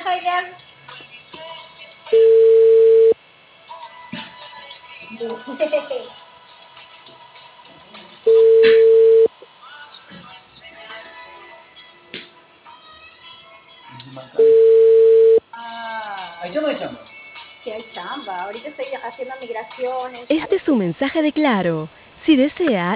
Javier. Hay chamba, hay chamba. Sí, hay chamba. Ahorita estoy haciendo migraciones. Este es su mensaje de Claro. Si desea,